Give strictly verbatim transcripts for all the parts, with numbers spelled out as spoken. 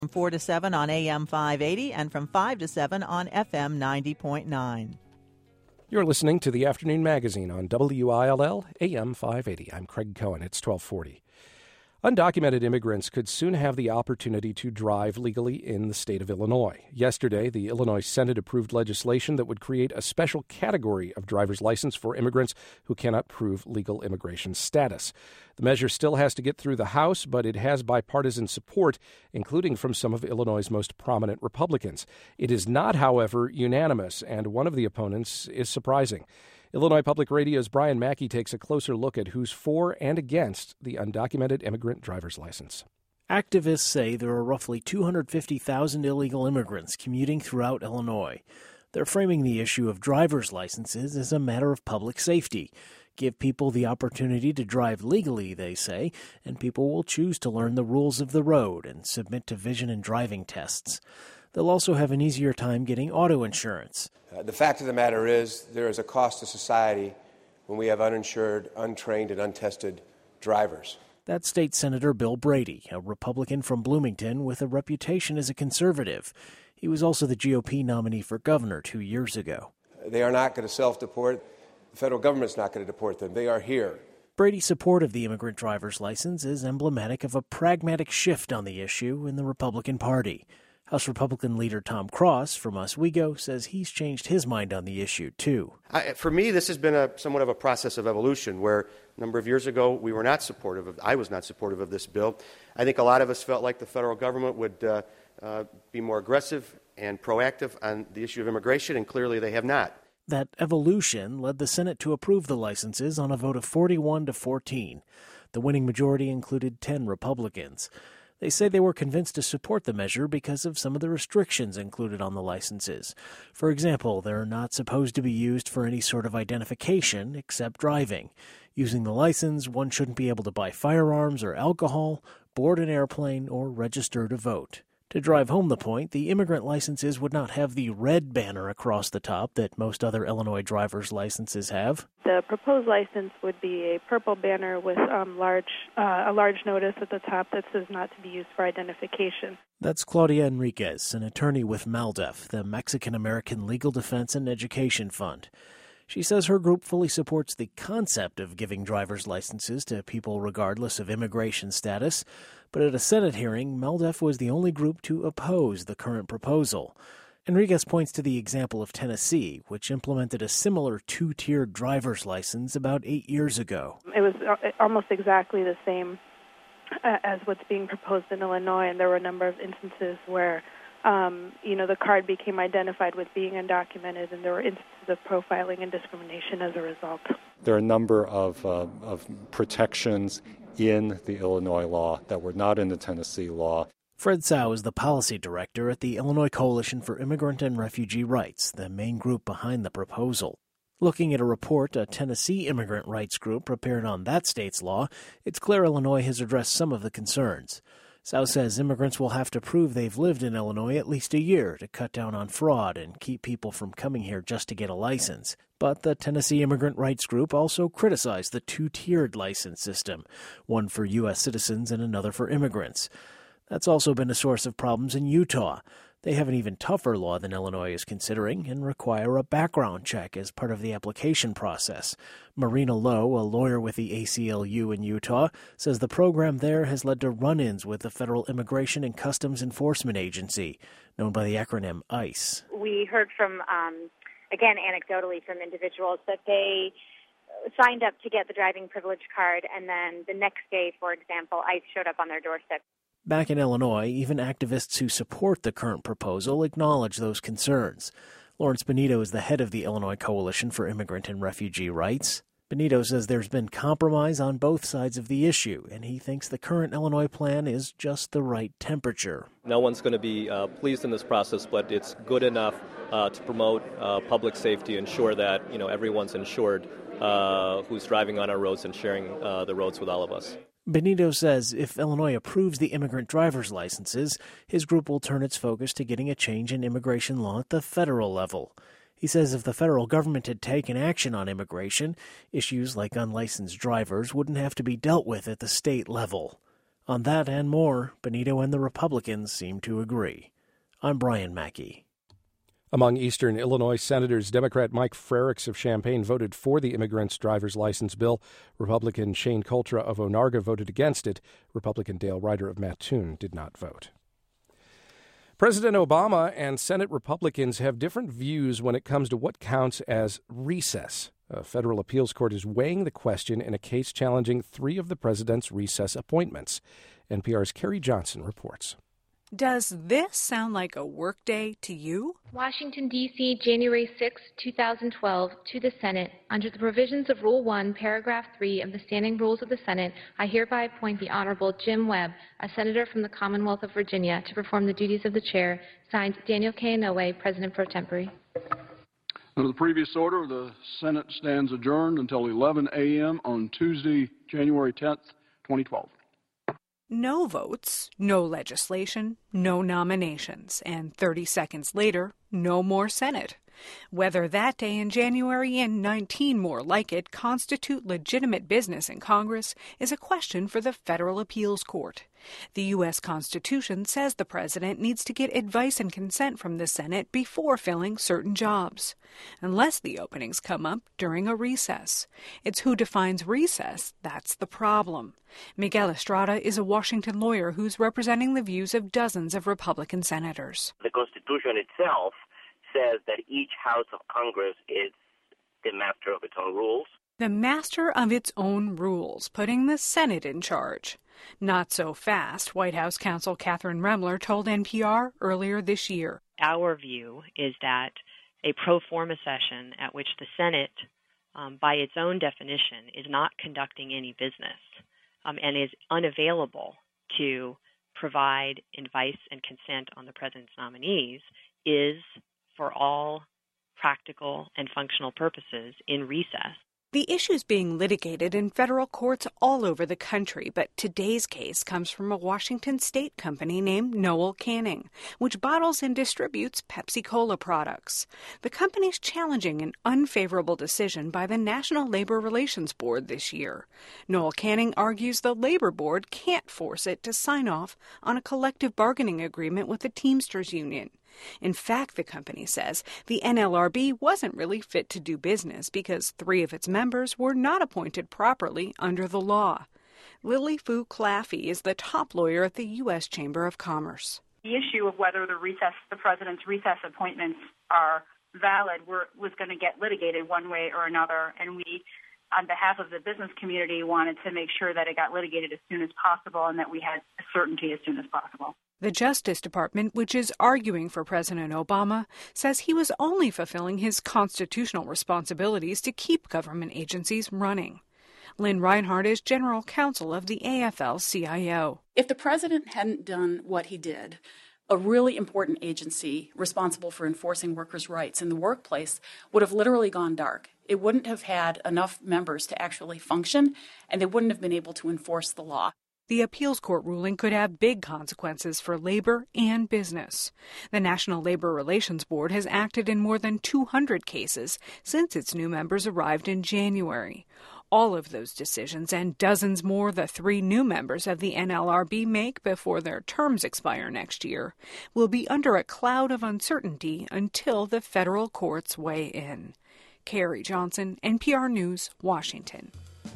From four to seven on A M five eighty and from five to seven on F M ninety point nine. You're listening to the Afternoon Magazine on W I L L A M five eighty. I'm Craig Cohen. It's twelve forty. Undocumented immigrants could soon have the opportunity to drive legally in the state of Illinois. Yesterday, the Illinois Senate approved legislation that would create a special category of driver's license for immigrants who cannot prove legal immigration status. The measure still has to get through the House, but it has bipartisan support, including from some of Illinois' most prominent Republicans. It is not, however, unanimous, and one of the opponents is surprising. Illinois Public Radio's Brian Mackey takes a closer look at who's for and against the undocumented immigrant driver's license. Activists say there are roughly two hundred fifty thousand illegal immigrants commuting throughout Illinois. They're framing the issue of driver's licenses as a matter of public safety. Give people the opportunity to drive legally, they say, and people will choose to learn the rules of the road and submit to vision and driving tests. They'll also have an easier time getting auto insurance. Uh, the fact of the matter is there is a cost to society when we have uninsured, untrained, and untested drivers. That's State Senator Bill Brady, a Republican from Bloomington with a reputation as a conservative. He was also the G O P nominee for governor two years ago. They are not going to self-deport. The federal government's not going to deport them. They are here. Brady's support of the immigrant driver's license is emblematic of a pragmatic shift on the issue in the Republican Party. House Republican leader Tom Cross from Oswego says he's changed his mind on the issue, too. I, for me, this has been a somewhat of a process of evolution where a number of years ago we were not supportive of, I was not supportive of this bill. I think a lot of us felt like the federal government would uh, uh, be more aggressive and proactive on the issue of immigration, and clearly they have not. That evolution led the Senate to approve the licenses on a vote of forty-one to fourteen. The winning majority included ten Republicans. They say they were convinced to support the measure because of some of the restrictions included on the licenses. For example, they're not supposed to be used for any sort of identification except driving. Using the license, one shouldn't be able to buy firearms or alcohol, board an airplane, or register to vote. To drive home the point, the immigrant licenses would not have the red banner across the top that most other Illinois driver's licenses have. The proposed license would be a purple banner with um, large, uh, a large notice at the top that says not to be used for identification. That's Claudia Enriquez, an attorney with MALDEF, the Mexican-American Legal Defense and Education Fund. She says her group fully supports the concept of giving driver's licenses to people regardless of immigration status, but at a Senate hearing, MALDEF was the only group to oppose the current proposal. Enriquez points to the example of Tennessee, which implemented a similar two-tiered driver's license about eight years ago. It was almost exactly the same as what's being proposed in Illinois, and there were a number of instances where Um, you know, the card became identified with being undocumented, and there were instances of profiling and discrimination as a result. There are a number of, uh, of protections in the Illinois law that were not in the Tennessee law. Fred Tsao is the policy director at the Illinois Coalition for Immigrant and Refugee Rights, the main group behind the proposal. Looking at a report a Tennessee immigrant rights group prepared on that state's law, it's clear Illinois has addressed some of the concerns. Tsao says immigrants will have to prove they've lived in Illinois at least a year to cut down on fraud and keep people from coming here just to get a license. But the Tennessee Immigrant Rights Group also criticized the two-tiered license system, one for U S citizens and another for immigrants. That's also been a source of problems in Utah. They have an even tougher law than Illinois is considering and require a background check as part of the application process. Marina Lowe, a lawyer with the A C L U in Utah, says the program there has led to run-ins with the Federal Immigration and Customs Enforcement Agency, known by the acronym ICE. We heard from, um, again, anecdotally from individuals that they signed up to get the driving privilege card, and then the next day, for example, ICE showed up on their doorstep. Back in Illinois, even activists who support the current proposal acknowledge those concerns. Lawrence Benito is the head of the Illinois Coalition for Immigrant and Refugee Rights. Benito says there's been compromise on both sides of the issue, and he thinks the current Illinois plan is just the right temperature. No one's going to be uh, pleased in this process, but it's good enough uh, to promote uh, public safety, ensure that you know everyone's insured uh, who's driving on our roads and sharing uh, the roads with all of us. Benito says if Illinois approves the immigrant driver's licenses, his group will turn its focus to getting a change in immigration law at the federal level. He says if the federal government had taken action on immigration, issues like unlicensed drivers wouldn't have to be dealt with at the state level. On that and more, Benito and the Republicans seem to agree. I'm Brian Mackey. Among Eastern Illinois senators, Democrat Mike Frerichs of Champaign voted for the immigrants' driver's license bill. Republican Shane Coltra of Onarga voted against it. Republican Dale Ryder of Mattoon did not vote. President Obama and Senate Republicans have different views when it comes to what counts as recess. A federal appeals court is weighing the question in a case challenging three of the president's recess appointments. N P R's Carrie Johnson reports. Does this sound like a workday to you? Washington, D C, January sixth, twenty twelve, to the Senate. Under the provisions of Rule one, Paragraph three of the Standing Rules of the Senate, I hereby appoint the Honorable Jim Webb, a senator from the Commonwealth of Virginia, to perform the duties of the chair. Signed, Daniel K. Inouye, President pro tempore. Under the previous order, the Senate stands adjourned until eleven a.m. on Tuesday, January tenth, twenty twelve. No votes, no legislation, no nominations, and thirty seconds later, no more Senate. Whether that day in January and nineteen more like it constitute legitimate business in Congress is a question for the Federal Appeals Court. The U S Constitution says the president needs to get advice and consent from the Senate before filling certain jobs, unless the openings come up during a recess. It's who defines recess that's the problem. Miguel Estrada is a Washington lawyer who's representing the views of dozens of Republican senators. The Constitution itself says that each House of Congress is the master of its own rules. The master of its own rules, putting the Senate in charge. Not so fast, White House counsel Catherine Remler told N P R earlier this year. Our view is that a pro forma session at which the Senate, um, by its own definition, is not conducting any business um, and is unavailable to provide advice and consent on the president's nominees is, for all practical and functional purposes, in recess. The issue's being litigated in federal courts all over the country, but today's case comes from a Washington state company named Noel Canning, which bottles and distributes Pepsi-Cola products. The company's challenging an unfavorable decision by the National Labor Relations Board this year. Noel Canning argues the Labor Board can't force it to sign off on a collective bargaining agreement with the Teamsters Union. In fact, the company says the N L R B wasn't really fit to do business because three of its members were not appointed properly under the law. Lily Fu Claffey is the top lawyer at the U S Chamber of Commerce. The issue of whether the recess, the president's recess appointments are valid were, was going to get litigated one way or another, and we, on behalf of the business community, wanted to make sure that it got litigated as soon as possible and that we had certainty as soon as possible. The Justice Department, which is arguing for President Obama, says he was only fulfilling his constitutional responsibilities to keep government agencies running. Lynn Reinhardt is general counsel of the A F L C I O. If the president hadn't done what he did, a really important agency responsible for enforcing workers' rights in the workplace would have literally gone dark. It wouldn't have had enough members to actually function, and they wouldn't have been able to enforce the law. The appeals court ruling could have big consequences for labor and business. The National Labor Relations Board has acted in more than two hundred cases since its new members arrived in January. All of those decisions and dozens more the three new members of the N L R B make before their terms expire next year will be under a cloud of uncertainty until the federal courts weigh in. Carrie Johnson, N P R News, Washington.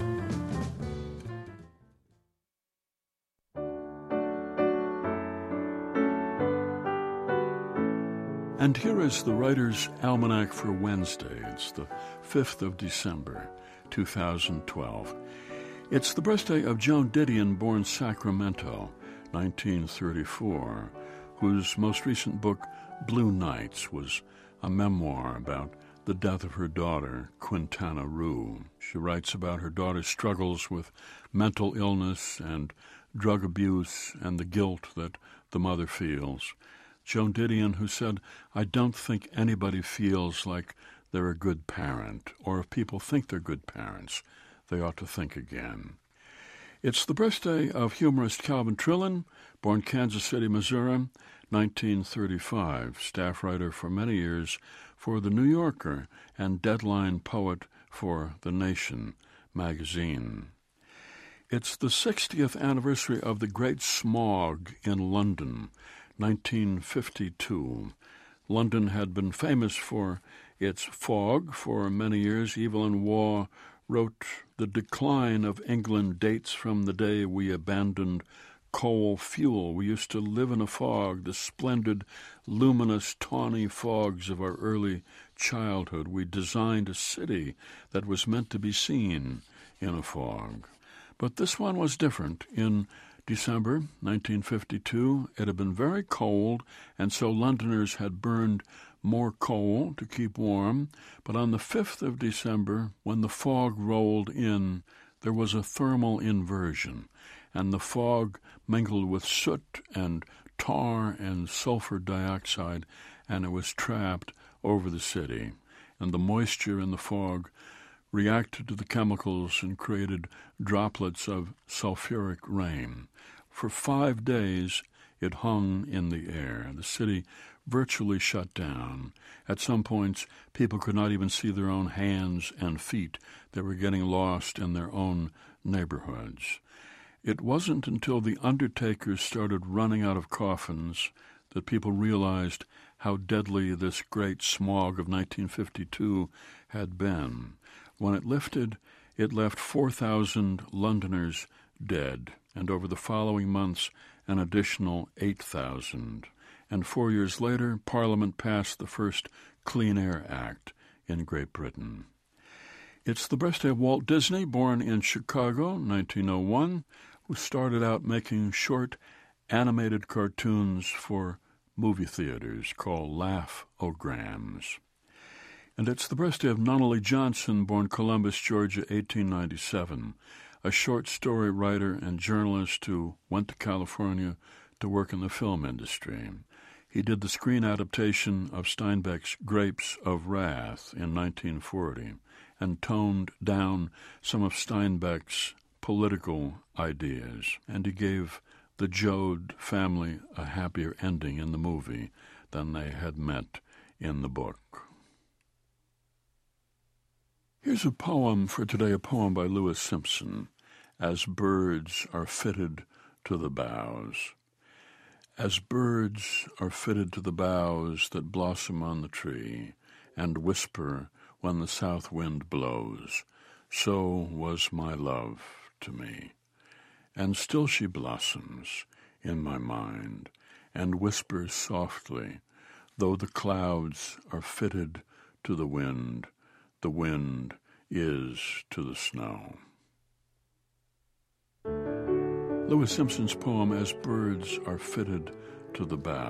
And here is the Writer's Almanac for Wednesday. It's the fifth of December, two thousand twelve. It's the birthday of Joan Didion, born Sacramento, nineteen thirty-four, whose most recent book, Blue Nights, was a memoir about the death of her daughter, Quintana Roo. She writes about her daughter's struggles with mental illness and drug abuse and the guilt that the mother feels. Joan Didion, who said, "I don't think anybody feels like they're a good parent, or if people think they're good parents, they ought to think again." It's the birthday of humorist Calvin Trillin, born Kansas City, Missouri, nineteen thirty-five, staff writer for many years for The New Yorker and deadline poet for The Nation magazine. It's the sixtieth anniversary of the Great Smog in London, nineteen fifty-two. London had been famous for its fog for many years. Evelyn Waugh wrote, "The decline of England dates from the day we abandoned coal fuel. We used to live in a fog, the splendid, luminous, tawny fogs of our early childhood. We designed a city that was meant to be seen in a fog." But this one was different. In December nineteen fifty-two, it had been very cold, and so Londoners had burned more coal to keep warm. But on the fifth of December, when the fog rolled in, there was a thermal inversion, and the fog mingled with soot and tar and sulfur dioxide, and it was trapped over the city. And the moisture in the fog reacted to the chemicals and created droplets of sulfuric rain. For five days, it hung in the air. The city virtually shut down. At some points, people could not even see their own hands and feet. They were getting lost in their own neighborhoods. It wasn't until the undertakers started running out of coffins that people realized how deadly this great smog of nineteen fifty-two had been. When it lifted, it left four thousand Londoners dead, and over the following months, an additional eight thousand. And four years later, Parliament passed the first Clean Air Act in Great Britain. It's the birthday of Walt Disney, born in Chicago, nineteen oh one, who started out making short animated cartoons for movie theaters called Laugh-O-Grams. And it's the birthday of Nunnally Johnson, born Columbus, Georgia, eighteen ninety-seven, a short story writer and journalist who went to California to work in the film industry. He did the screen adaptation of Steinbeck's Grapes of Wrath in nineteen forty and toned down some of Steinbeck's political ideas, and he gave the Joad family a happier ending in the movie than they had met in the book. Here's a poem for today, a poem by Lewis Simpson, As Birds Are Fitted to the Boughs. As birds are fitted to the boughs that blossom on the tree and whisper when the south wind blows, so was my love to me. And still she blossoms in my mind and whispers softly, though the clouds are fitted to the wind, the wind is to the snow. Lewis Simpson's poem, As Birds Are Fitted to the Boughs.